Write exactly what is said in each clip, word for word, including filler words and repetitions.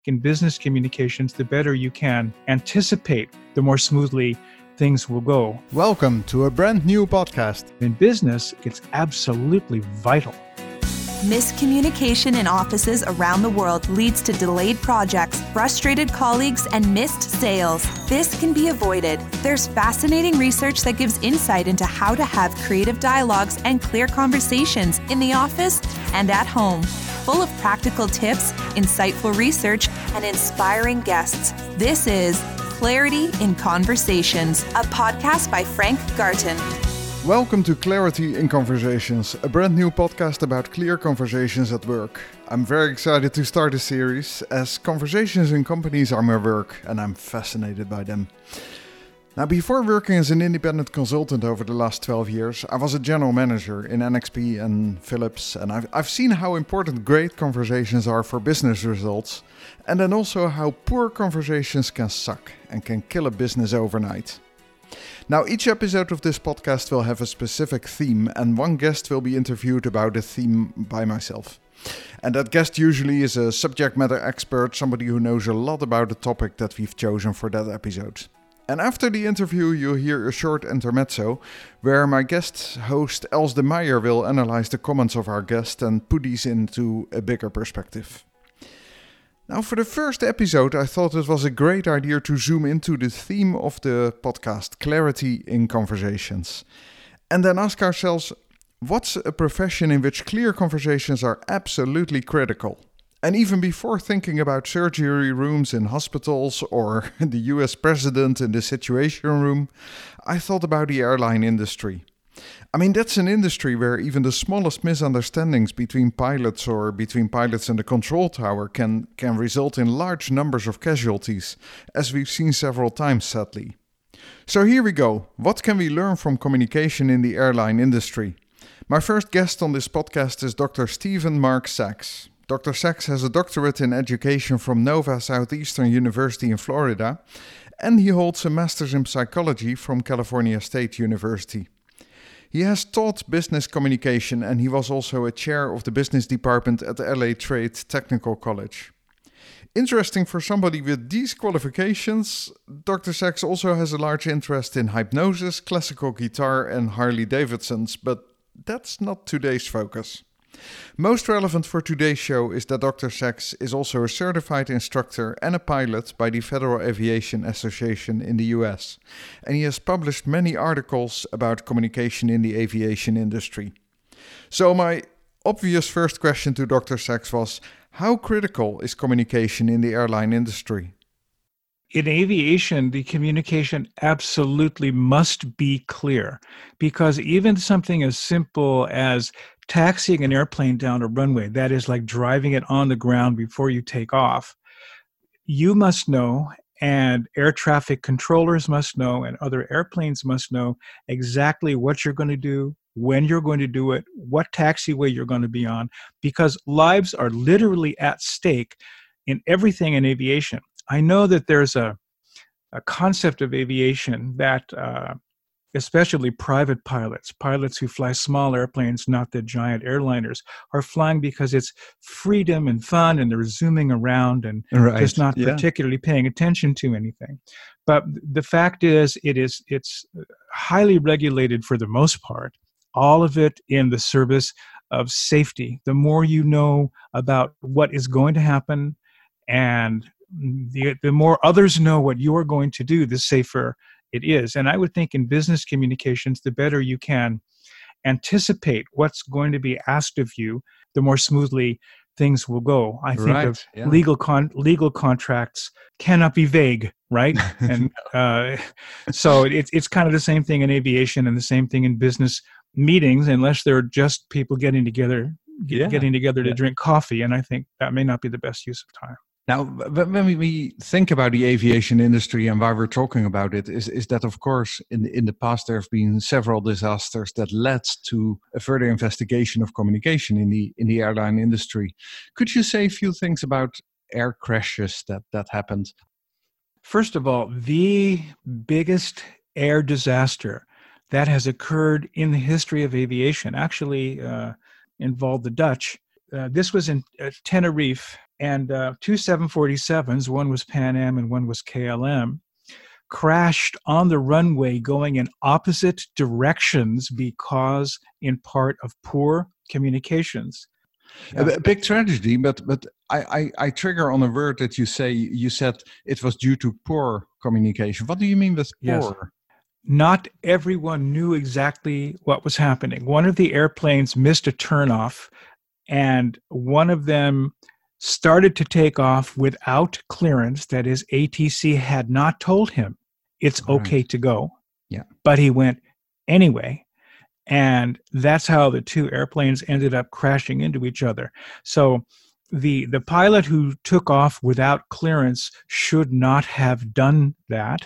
in business communications, the better you can anticipate, the more smoothly things will go. Welcome to a brand new podcast. In business, it's absolutely vital. Miscommunication in offices around the world leads to delayed projects, frustrated colleagues, and missed sales. This can be avoided. There's fascinating research that gives insight into how to have creative dialogues and clear conversations in the office and at home. Full of practical tips, insightful research, and inspiring guests. This is Clarity in Conversations, a podcast by Frank Garten. Welcome to Clarity in Conversations, a brand new podcast about clear conversations at work. I'm very excited to start this series, as conversations in companies are my work and I'm fascinated by them. Now, before working as an independent consultant over the last twelve years, I was a general manager in N X P and Philips, and I've, I've seen how important great conversations are for business results, and then also how poor conversations can suck and can kill a business overnight. Now, each episode of this podcast will have a specific theme, and one guest will be interviewed about the theme by myself. And that guest usually is a subject matter expert, somebody who knows a lot about the topic that we've chosen for that episode. And after the interview, you'll hear a short intermezzo, where my guest host Els de Meijer will analyze the comments of our guest and put these into a bigger perspective. Now, for the first episode, I thought it was a great idea to zoom into the theme of the podcast, Clarity in Conversations. And then ask ourselves, what's a profession in which clear conversations are absolutely critical? And even before thinking about surgery rooms in hospitals or the U S president in the Situation Room, I thought about the airline industry. I mean, that's an industry where even the smallest misunderstandings between pilots or between pilots and the control tower can, can result in large numbers of casualties, as we've seen several times, sadly. So here we go. What can we learn from communication in the airline industry? My first guest on this podcast is Doctor Stephen Mark Sachs. Doctor Sachs has a doctorate in education from Nova Southeastern University in Florida, and he holds a master's in psychology from California State University. He has taught business communication, and he was also a chair of the business department at the L A Trade Technical College. Interesting for somebody with these qualifications, Doctor Sachs also has a large interest in hypnosis, classical guitar, and Harley Davidsons, but that's not today's focus. Most relevant for today's show is that Doctor Sachs is also a certified instructor and a pilot by the Federal Aviation Association in the U S, and he has published many articles about communication in the aviation industry. So my obvious first question to Doctor Sachs was, how critical is communication in the airline industry? In aviation, the communication absolutely must be clear, because even something as simple as taxiing an airplane down a runway, that is like driving it on the ground before you take off, you must know, and air traffic controllers must know, and other airplanes must know exactly what you're going to do, when you're going to do it, what taxiway you're going to be on, because lives are literally at stake in everything in aviation. I know that there's a, a concept of aviation that uh, especially private pilots, pilots who fly small airplanes, not the giant airliners, are flying because it's freedom and fun and they're zooming around and right. just not yeah. particularly paying attention to anything. But the fact is, it is it's highly regulated for the most part, all of it in the service of safety. The more you know about what is going to happen and The, the more others know what you're going to do, the safer it is. And I would think in business communications, the better you can anticipate what's going to be asked of you, the more smoothly things will go. I think right, of yeah. legal con- legal contracts cannot be vague, right? And uh, so it's it's kind of the same thing in aviation and the same thing in business meetings, unless they're just people getting together, get, yeah. getting together to yeah. drink coffee. And I think that may not be the best use of time. Now, when we think about the aviation industry and why we're talking about it, is, is that, of course, in, in the past there have been several disasters that led to a further investigation of communication in the in the airline industry. Could you say a few things about air crashes that, that happened? First of all, the biggest air disaster that has occurred in the history of aviation actually uh, involved the Dutch. Uh, this was in uh, Tenerife, and uh, two seven forty-sevens, one was Pan Am and one was K L M, crashed on the runway going in opposite directions because in part of poor communications. Yeah. A, a big tragedy, but but I, I, I trigger on a word that you say. You said it was due to poor communication. What do you mean with poor? Yes. Not everyone knew exactly what was happening. One of the airplanes missed a turnoff, and one of them started to take off without clearance. That is, A T C had not told him it's Right. okay to go. Yeah. But he went anyway. And that's how the two airplanes ended up crashing into each other. So the the pilot who took off without clearance should not have done that.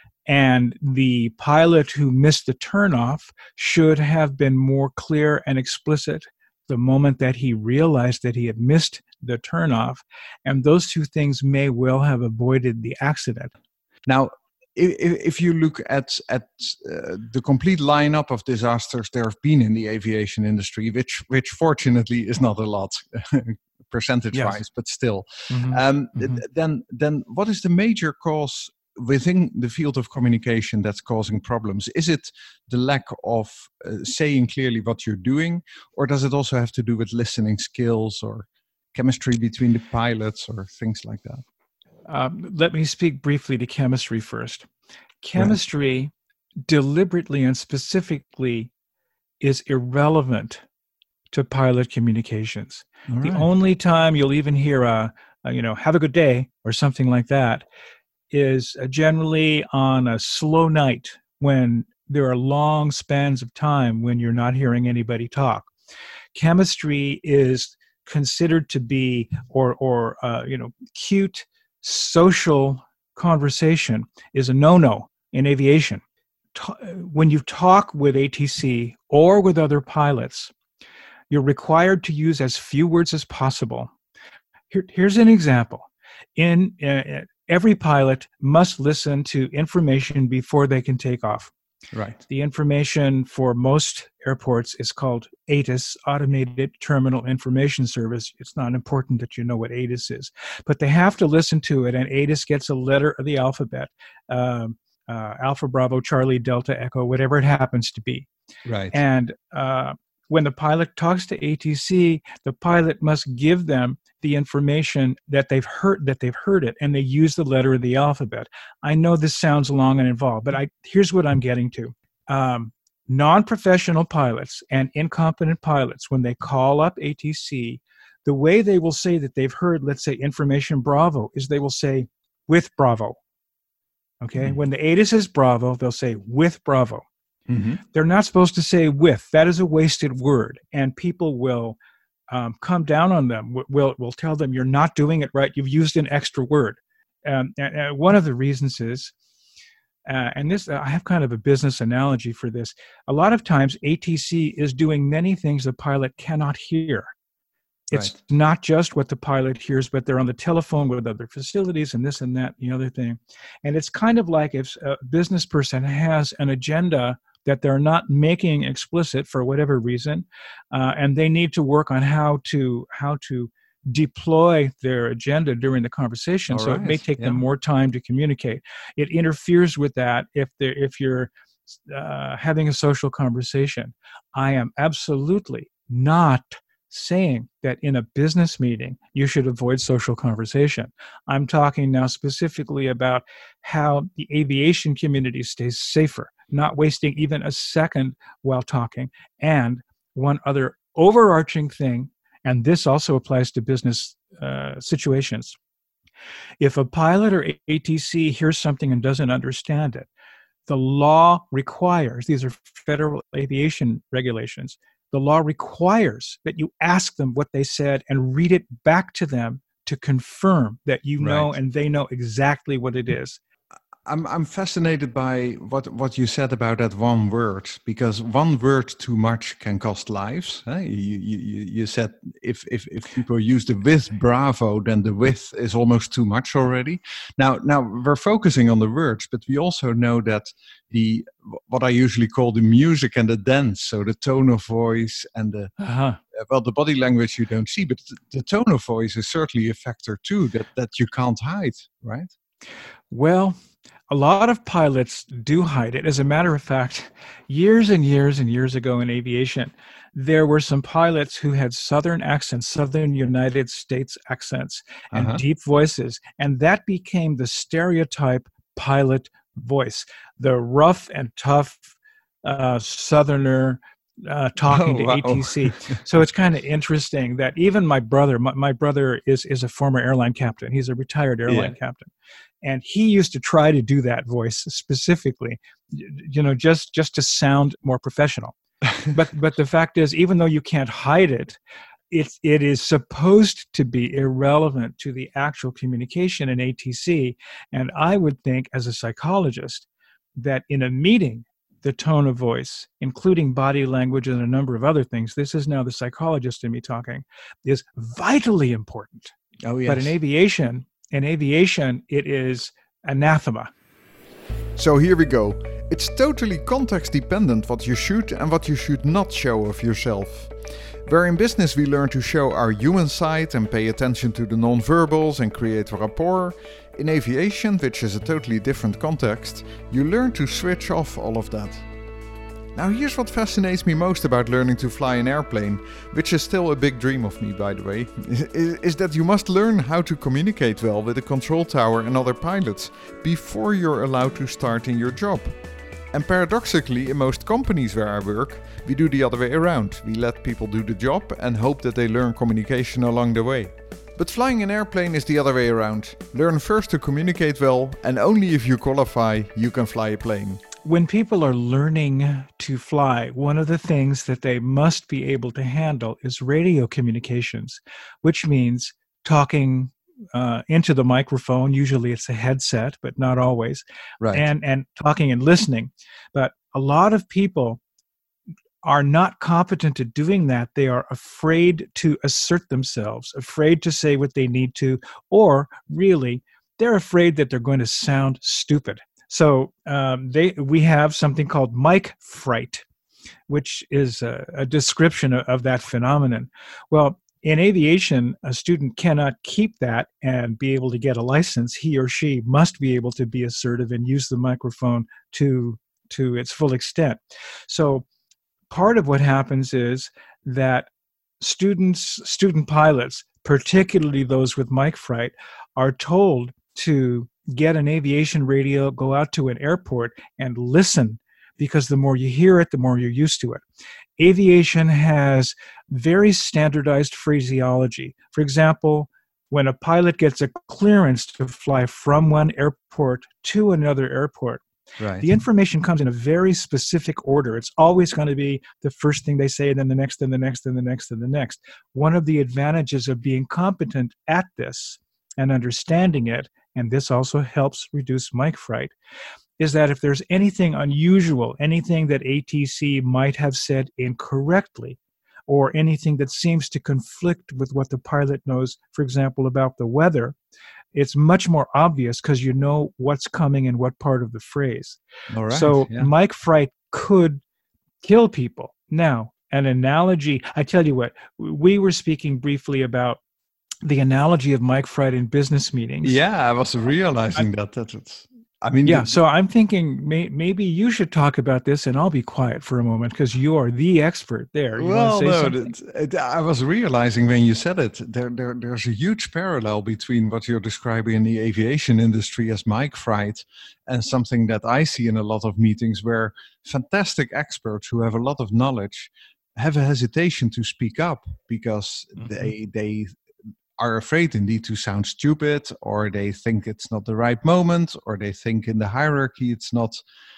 And the pilot who missed the turnoff should have been more clear and explicit the moment that he realized that he had missed the turnoff. And those two things may well have avoided the accident. Now, if, if you look at at uh, the complete lineup of disasters there have been in the aviation industry, which which fortunately is not a lot percentage-wise, yes. but still, mm-hmm. Um, mm-hmm. Th- then then what is the major cause within the field of communication that's causing problems? Is it the lack of uh, saying clearly what you're doing, or does it also have to do with listening skills or chemistry between the pilots or things like that? Um, let me speak briefly to chemistry first. Chemistry right. deliberately and specifically is irrelevant to pilot communications. All the right. only time you'll even hear a, a, you know, have a good day or something like that is uh, generally on a slow night when there are long spans of time when you're not hearing anybody talk. Chemistry is considered to be, or, or uh, you know, cute social conversation is a no-no in aviation. Ta- when you talk with A T C or with other pilots, you're required to use as few words as possible. Here, here's an example. In uh, every pilot must listen to information before they can take off. Right. The information for most airports is called A T I S, Automated Terminal Information Service. It's not important that you know what A T I S is, but they have to listen to it, and A T I S gets a letter of the alphabet, um, uh, Alpha, Bravo, Charlie, Delta, Echo, whatever it happens to be. Right. And uh, when the pilot talks to A T C, the pilot must give them the information that they've heard, that they've heard it, and they use the letter of the alphabet. I know this sounds long and involved, but I, here's what I'm getting to. Um, non-professional pilots and incompetent pilots, when they call up A T C, the way they will say that they've heard, let's say, information Bravo, is they will say, with Bravo. Okay? Mm-hmm. When the A T I S is Bravo, they'll say, with Bravo. Mm-hmm. They're not supposed to say with. That is a wasted word, and people will um, come down on them. Will will tell them you're not doing it right. You've used an extra word. Um, and, and one of the reasons is, uh, and this I have kind of a business analogy for this. A lot of times, A T C is doing many things the pilot cannot hear. It's right. not just what the pilot hears, but they're on the telephone with other facilities and this and that, and the other thing. And it's kind of like if a business person has an agenda that they're not making explicit for whatever reason, uh, and they need to work on how to how to deploy their agenda during the conversation. All so right. it may take yeah. them more time to communicate. It interferes with that if they if you're uh, having a social conversation. I am absolutely not saying that in a business meeting you should avoid social conversation. I'm talking now specifically about how the aviation community stays safer, not wasting even a second while talking. And one other overarching thing, and this also applies to business uh, situations. If a pilot or A T C hears something and doesn't understand it, the law requires, these are federal aviation regulations, the law requires that you ask them what they said and read it back to them to confirm that you know right. and they know exactly what it is. I'm I'm fascinated by what, what you said about that one word, because one word too much can cost lives. Huh? You, you you said if, if if people use the with bravo, then the with is almost too much already. Now now we're focusing on the words, but we also know that the what I usually call the music and the dance, so the tone of voice and the Uh-huh. well the body language you don't see, but the, the tone of voice is certainly a factor too that that you can't hide, right? Well, a lot of pilots do hide it. As a matter of fact, years and years and years ago in aviation, there were some pilots who had Southern accents, Southern United States accents, and Uh-huh. deep voices. And that became the stereotype pilot voice, the rough and tough uh, Southerner uh, talking Oh, to wow. A T C. So it's kind of interesting that even my brother, my, my brother is, is a former airline captain. He's a retired airline Yeah. captain. And he used to try to do that voice specifically, you know, just, just to sound more professional. But but the fact is, even though you can't hide it, it, it is supposed to be irrelevant to the actual communication in A T C. And I would think, as a psychologist, that in a meeting, the tone of voice, including body language and a number of other things, this is now the psychologist in me talking, is vitally important. Oh, yes. But in aviation, in aviation, it is anathema. So here we go. It's totally context dependent what you should and what you should not show of yourself. Where in business we learn to show our human side and pay attention to the non-verbals and create rapport, in aviation, which is a totally different context, you learn to switch off all of that. Now here's what fascinates me most about learning to fly an airplane, which is still a big dream of me by the way, is, is that you must learn how to communicate well with the control tower and other pilots before you're allowed to start in your job. And paradoxically, in most companies where I work, we do the other way around. We let people do the job and hope that they learn communication along the way. But flying an airplane is the other way around. Learn first to communicate well, and only if you qualify, you can fly a plane. When people are learning to fly, one of the things that they must be able to handle is radio communications, which means talking uh, into the microphone. Usually it's a headset, but not always. Right. And, and talking and listening. But a lot of people are not competent at doing that. They are afraid to assert themselves, afraid to say what they need to, or really, they're afraid that they're going to sound stupid. So um, they we have something called mic fright, which is a, a description of, of that phenomenon. Well, in aviation, a student cannot keep that and be able to get a license. He or she must be able to be assertive and use the microphone to, to its full extent. So part of what happens is that students, student pilots, particularly those with mic fright, are told to get an aviation radio, go out to an airport and listen, because the more you hear it, the more you're used to it. Aviation has very standardized phraseology. For example, when a pilot gets a clearance to fly from one airport to another airport, Right. the information comes in a very specific order. It's always going to be the first thing they say, and then the next, and the next, and the next, and the next. One of the advantages of being competent at this and understanding it, and this also helps reduce mic fright, is that if there's anything unusual, anything that A T C might have said incorrectly, or anything that seems to conflict with what the pilot knows, for example, about the weather, it's much more obvious because you know what's coming in what part of the phrase. All right. So yeah. mic fright could kill people. Now, an analogy, I tell you what, we were speaking briefly about the analogy of mic fright in business meetings. Yeah, I was realizing that. that it's, I mean, Yeah, the- so I'm thinking may, maybe you should talk about this, and I'll be quiet for a moment because you are the expert there. You well, want to say no, something? it, it, I was realizing when you said it, there, there, there's a huge parallel between what you're describing in the aviation industry as mic fright and something that I see in a lot of meetings where fantastic experts who have a lot of knowledge have a hesitation to speak up because Mhm. they they are afraid indeed to sound stupid, or they think it's not the right moment, or they think in the hierarchy it's not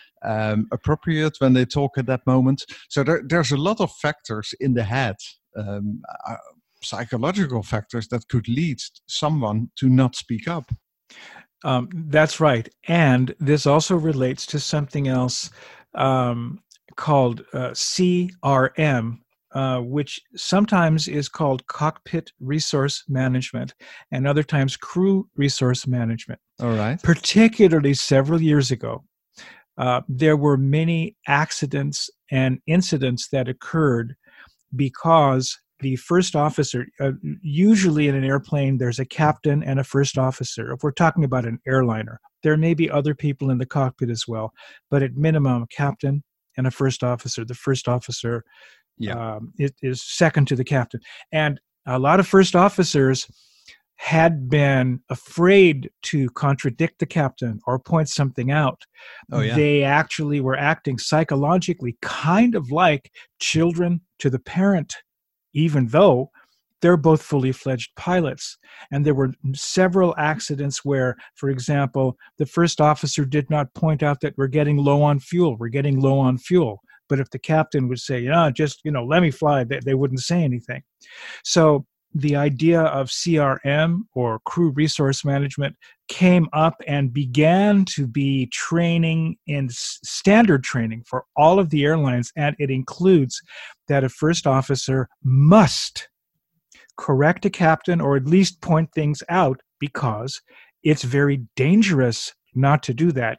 um, appropriate when they talk at that moment. So there, there's a lot of factors in the head, um, uh, psychological factors that could lead someone to not speak up. Um, that's right. And this also relates to something else um, called uh, C R M, uh, which sometimes is called cockpit resource management and other times crew resource management. All right. Particularly several years ago, uh, there were many accidents and incidents that occurred because the first officer, uh, usually in an airplane, there's a captain and a first officer. If we're talking about an airliner, there may be other people in the cockpit as well, but at minimum, a captain and a first officer. The first officer Yeah. um, is, is second to the captain. And a lot of first officers had been afraid to contradict the captain or point something out. Oh, yeah. They actually were acting psychologically kind of like children to the parent, even though they're both fully fledged pilots. And there were several accidents where, for example, the first officer did not point out that we're getting low on fuel, we're getting low on fuel. But if the captain would say, yeah, just, you know, let me fly, they, they wouldn't say anything. So the idea of C R M, or crew resource management, came up and began to be training in standard training for all of the airlines, and it includes that a first officer must correct a captain or at least point things out, because it's very dangerous not to do that.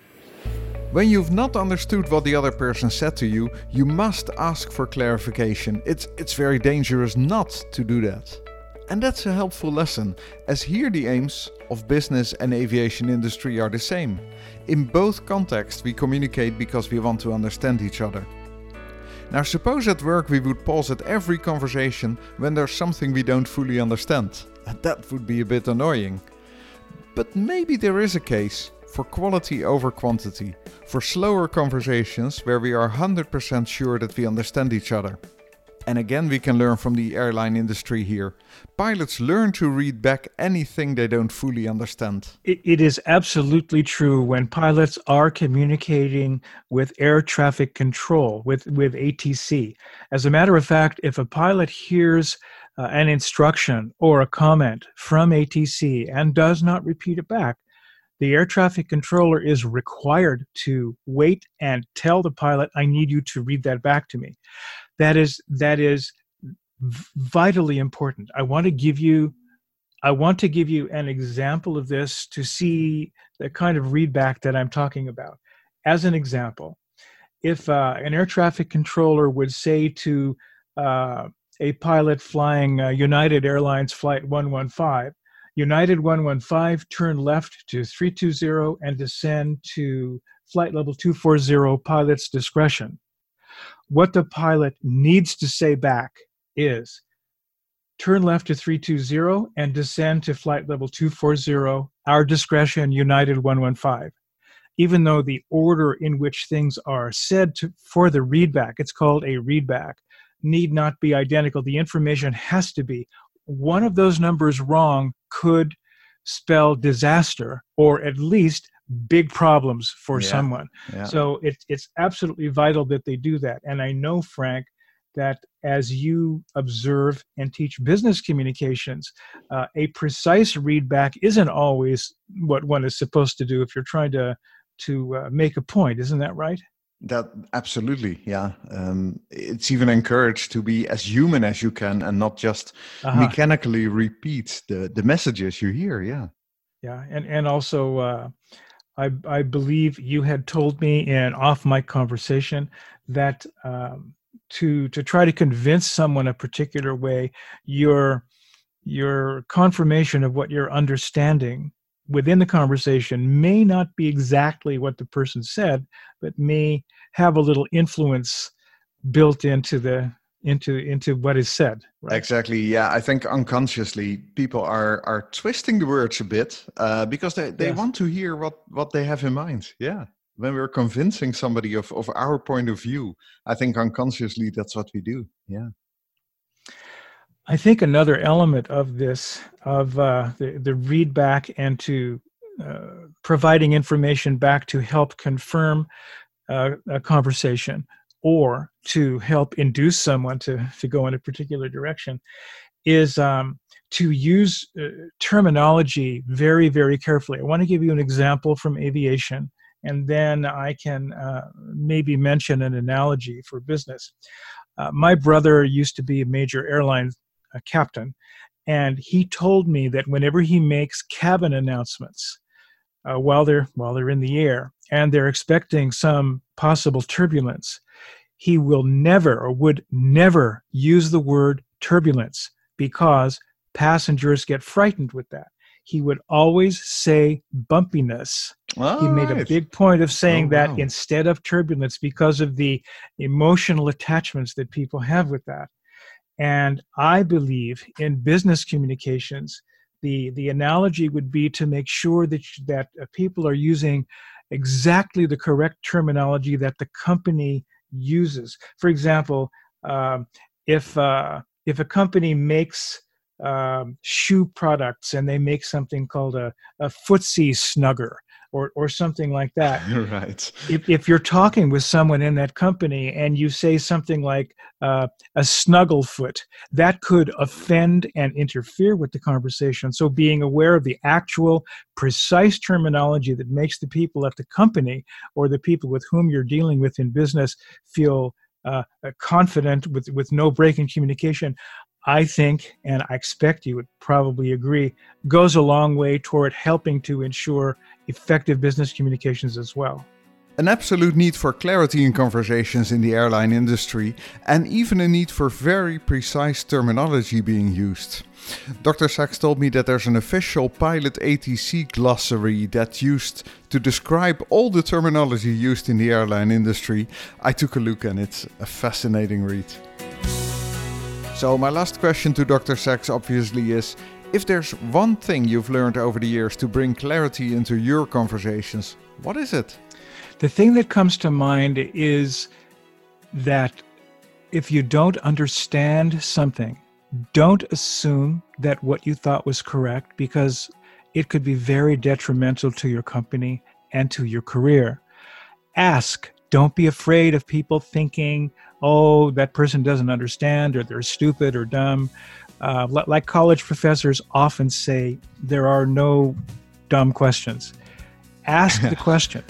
When you've not understood what the other person said to you, you must ask for clarification. It's, it's very dangerous not to do that. And that's a helpful lesson, as here the aims of business and aviation industry are the same. In both contexts we communicate because we want to understand each other. Now suppose at work we would pause at every conversation when there's something we don't fully understand. That would be a bit annoying. But maybe there is a case for quality over quantity, for slower conversations where we are one hundred percent sure that we understand each other. And again, we can learn from the airline industry here. Pilots learn to read back anything they don't fully understand. It, it is absolutely true when pilots are communicating with air traffic control, with, with A T C. As a matter of fact, if a pilot hears uh, an instruction or a comment from A T C and does not repeat it back, the air traffic controller is required to wait and tell the pilot, I need you to read that back to me. That is that is vitally important. I want to give you I want to give you an example of this to see the kind of readback that I'm talking about. As an example, if uh, an air traffic controller would say to uh, a pilot flying uh, United Airlines Flight one one five, United one one five, turn left to three two zero and descend to flight level two four zero, pilot's discretion. What the pilot needs to say back is, turn left to three two zero and descend to flight level two four zero, our discretion, United one one five. Even though the order in which things are said to, for the readback, it's called a readback, need not be identical. The information has to be. One of those numbers wrong could spell disaster, or at least big problems for Yeah, someone. yeah. So it, it's absolutely vital that they do that. And I know, Frank, that as you observe and teach business communications, uh, a precise readback isn't always what one is supposed to do if you're trying to, to uh, make a point. Isn't that right? That absolutely, yeah. Um, it's even encouraged to be as human as you can and not just Uh-huh. mechanically repeat the, the messages you hear. Yeah. Yeah, and and also, uh, I I believe you had told me in off-mic conversation that um, to to try to convince someone a particular way, your your confirmation of what you're understanding within the conversation may not be exactly what the person said, but may have a little influence built into the into into what is said. Right? Exactly. Yeah, I think unconsciously people are are twisting the words a bit uh, because they, they Yes. want to hear what, what they have in mind. Yeah. When we're convincing somebody of, of our point of view, I think unconsciously that's what we do. Yeah. I think another element of this, of uh, the, the read back and to uh, providing information back to help confirm uh, a conversation or to help induce someone to, to go in a particular direction, is um, to use uh, terminology very, very carefully. I want to give you an example from aviation, and then I can uh, maybe mention an analogy for business. Uh, my brother used to be a major airline uh, captain, and he told me that whenever he makes cabin announcements uh, while they're while they're in the air and they're expecting some possible turbulence, he will never or would never use the word turbulence because passengers get frightened with that. He would always say bumpiness. Oh, he made right. a big point of saying Oh, that wow. instead of turbulence because of the emotional attachments that people have with that. And I believe in business communications, the, the analogy would be to make sure that, that uh, people are using exactly the correct terminology that the company uses. For example, um, if uh, if a company makes um, shoe products and they make something called a, a footsie snugger or or something like that. Right. If, if you're talking with someone in that company and you say something like uh, a snuggle foot, that could offend and interfere with the conversation. So being aware of the actual precise terminology that makes the people at the company or the people with whom you're dealing with in business feel uh, confident with, with no break in communication, I think, and I expect you would probably agree, goes a long way toward helping to ensure effective business communications as well. An absolute need for clarity in conversations in the airline industry, and even a need for very precise terminology being used. Doctor Sachs told me that there's an official pilot A T C glossary that's used to describe all the terminology used in the airline industry. I took a look and it's a fascinating read. So my last question to Doctor Sachs obviously is, if there's one thing you've learned over the years to bring clarity into your conversations, what is it? The thing that comes to mind is that if you don't understand something, don't assume that what you thought was correct, because it could be very detrimental to your company and to your career. Ask. Don't be afraid of people thinking, oh, that person doesn't understand, or they're stupid or dumb. Uh, like college professors often say, there are no dumb questions. Ask the question.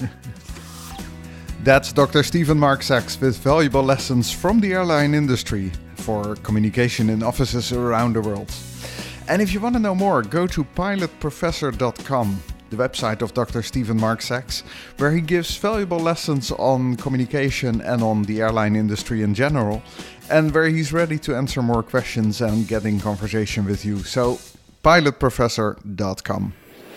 That's Doctor Stephen Mark Sachs with valuable lessons from the airline industry for communication in offices around the world. And if you want to know more, go to pilot professor dot com, the website of Doctor Stephen Mark Sachs, where he gives valuable lessons on communication and on the airline industry in general, and where he's ready to answer more questions and get in conversation with you. So, pilot professor dot com.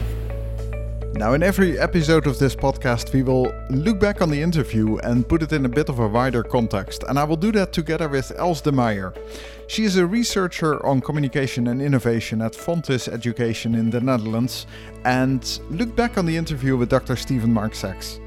Now, in every episode of this podcast, we will look back on the interview and put it in a bit of a wider context. And I will do that together with Els de Meijer. She is a researcher on communication and innovation at Fontis Education in the Netherlands. And look back on the interview with Doctor Stephen Mark Sachs.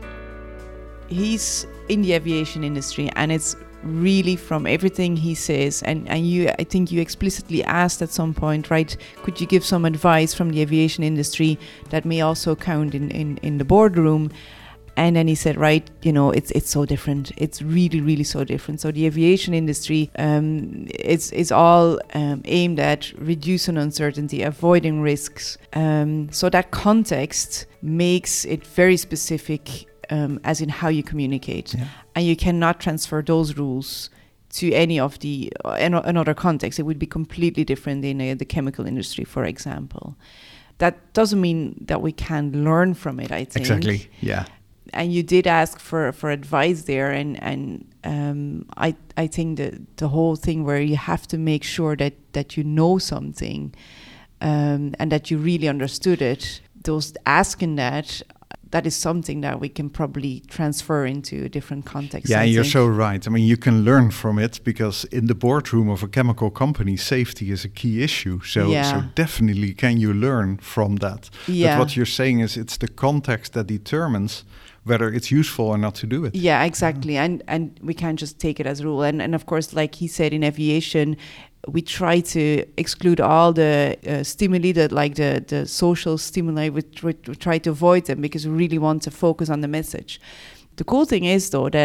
He's in the aviation industry, and it's really from everything he says, and, and you, I think you explicitly asked at some point, right, could you give some advice from the aviation industry that may also count in, in, in the boardroom? And then he said, right, you know, it's it's so different. It's really, really so different. So the aviation industry um, is, is all um, aimed at reducing uncertainty, avoiding risks. Um, so that context makes it very specific, Um, as in how you communicate, yeah. And you cannot transfer those rules to any of the uh, another context. It would be completely different in uh, the chemical industry, for example. That doesn't mean that we can't learn from it, I think. Exactly, yeah. And you did ask for, for advice there, and and um, I I think that the whole thing where you have to make sure that that you know something, um, and that you really understood it. Those asking that. That is something that we can probably transfer into a different context. Yeah, I you're think. so right. I mean, you can learn from it because in the boardroom of a chemical company, safety is a key issue. So, yeah. so definitely can you learn from that. Yeah. But what you're saying is it's the context that determines whether it's useful or not to do it. Yeah, exactly. Mm-hmm. And and we can't just take it as a rule. And and of course, like he said, in aviation, we try to exclude all the uh, stimuli, that like the, the social stimuli. We, we, we try to avoid them because we really want to focus on the message. The cool thing is, though, that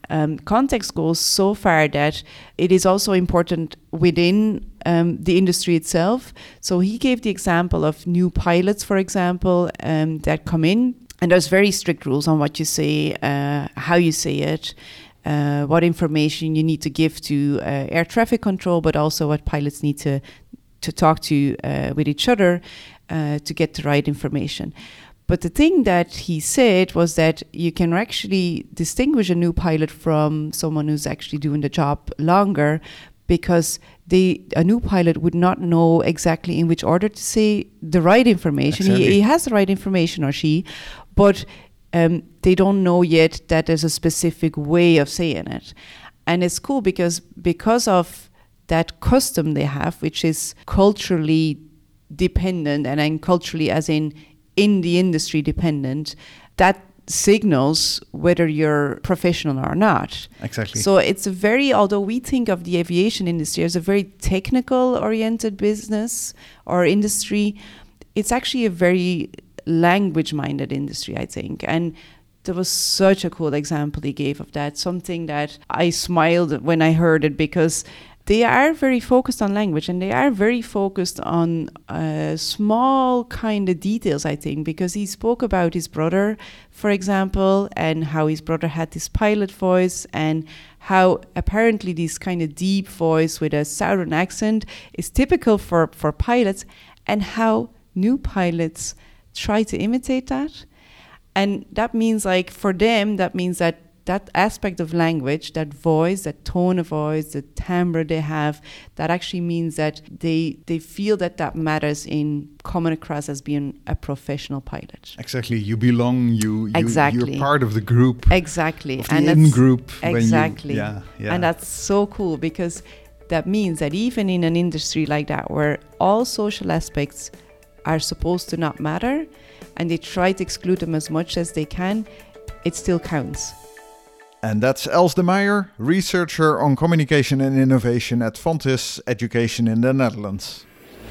um, context goes so far that it is also important within um, the industry itself. So he gave the example of new pilots, for example, um, that come in, and there's very strict rules on what you say, uh, how you say it, uh, what information you need to give to uh, air traffic control, but also what pilots need to to talk to uh, with each other uh, to get the right information. But the thing that he said was that you can actually distinguish a new pilot from someone who's actually doing the job longer, because they, a new pilot would not know exactly in which order to say the right information. Exactly. He, he has the right information, or she, but um, they don't know yet that there's a specific way of saying it. And it's cool because because of that custom they have, which is culturally dependent, and then culturally as in in the industry dependent, that signals whether you're professional or not. Exactly. So it's a very, although we think of the aviation industry as a very technical oriented business or industry, it's actually a very language minded industry, I think. And there was such a cool example he gave of that, something that I smiled when I heard it, because they are very focused on language, and they are very focused on uh, small kind of details, I think, because he spoke about his brother, for example, and how his brother had this pilot voice, and how apparently this kind of deep voice with a southern accent is typical for, for pilots, and how new pilots try to imitate that. And that means, like, for them, that means that that aspect of language, that voice, that tone of voice, the timbre they have, that actually means that they they feel that that matters in coming across as being a professional pilot. Exactly. You belong, you, you, exactly. you're part of the group. Exactly. Of the and in-group. Exactly. You, yeah, yeah. And that's so cool, because that means that even in an industry like that, where all social aspects are supposed to not matter, and they try to exclude them as much as they can, it still counts. And that's Els de Meijer, researcher on communication and innovation at Fontys Education in the Netherlands.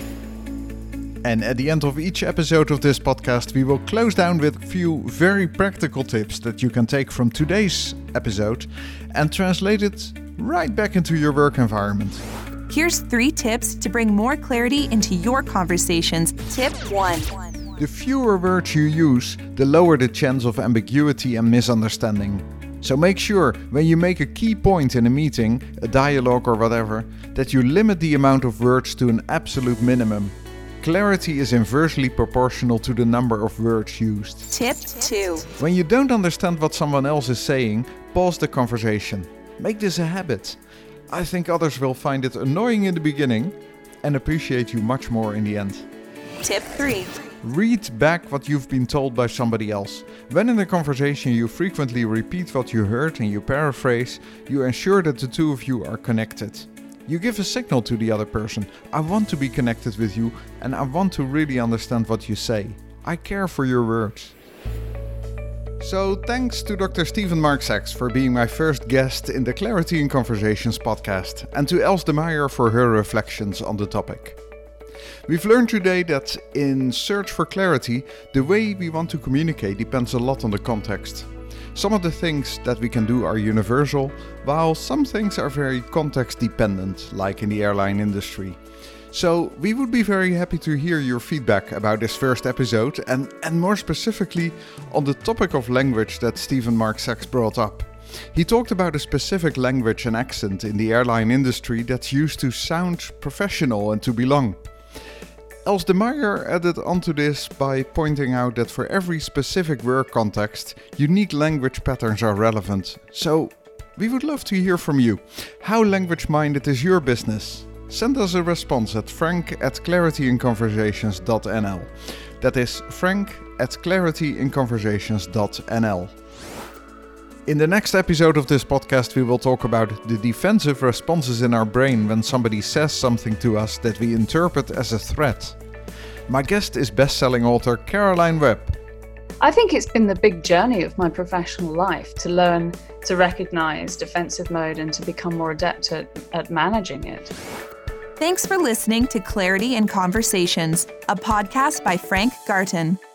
And at the end of each episode of this podcast, we will close down with a few very practical tips that you can take from today's episode and translate it right back into your work environment. Here's three tips to bring more clarity into your conversations. Tip one. The fewer words you use, the lower the chance of ambiguity and misunderstanding. So make sure, when you make a key point in a meeting, a dialogue or whatever, that you limit the amount of words to an absolute minimum. Clarity is inversely proportional to the number of words used. Tip two. When you don't understand what someone else is saying, pause the conversation. Make this a habit. I think others will find it annoying in the beginning and appreciate you much more in the end. Tip three. Read back what you've been told by somebody else. When in a conversation you frequently repeat what you heard and you paraphrase, you ensure that the two of you are connected. You give a signal to the other person. I want to be connected with you, and I want to really understand what you say. I care for your words. So thanks to Doctor Steven Marx-Sachs for being my first guest in the Clarity in Conversations podcast, and to Els de Meijer for her reflections on the topic. We've learned today that in search for clarity, the way we want to communicate depends a lot on the context. Some of the things that we can do are universal, while some things are very context dependent, like in the airline industry. So we would be very happy to hear your feedback about this first episode, and, and more specifically on the topic of language that Steven Marx-Sachs brought up. He talked about a specific language and accent in the airline industry that's used to sound professional and to belong. Els de Meijer added onto this by pointing out that for every specific work context, unique language patterns are relevant. So we would love to hear from you. How language-minded is your business? Send us a response at frank at clarity in conversations dot n l. That is frank at clarity in conversations dot n l. In the next episode of this podcast, we will talk about the defensive responses in our brain when somebody says something to us that we interpret as a threat. My guest is best-selling author Caroline Webb. I think it's been the big journey of my professional life to learn to recognize defensive mode and to become more adept at, at managing it. Thanks for listening to Clarity in Conversations, a podcast by Frank Garten.